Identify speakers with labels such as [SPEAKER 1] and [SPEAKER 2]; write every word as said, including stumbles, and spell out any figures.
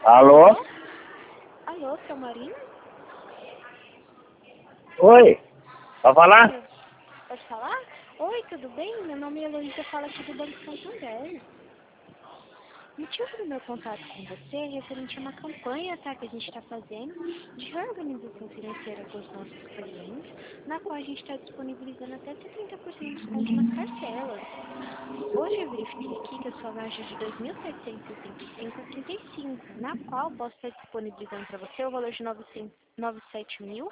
[SPEAKER 1] Alô?
[SPEAKER 2] Alô, seu Marinho?
[SPEAKER 1] Oi, pode falar?
[SPEAKER 2] Pode falar? Oi, tudo bem? Meu nome é Heloísa, falo aqui do Banco Santander. O motivo do meu contato com você é referente a uma campanha, tá, que a gente está fazendo de reorganização financeira com os nossos clientes, na qual a gente está disponibilizando até setenta por cento de desconto nas parcelas. Hoje eu verifiquei aqui que a sua margem é de dois mil setecentos e sessenta e cinco vírgula trinta e cinco, na qual posso estar disponibilizando para você o valor de novecentos, noventa e sete mil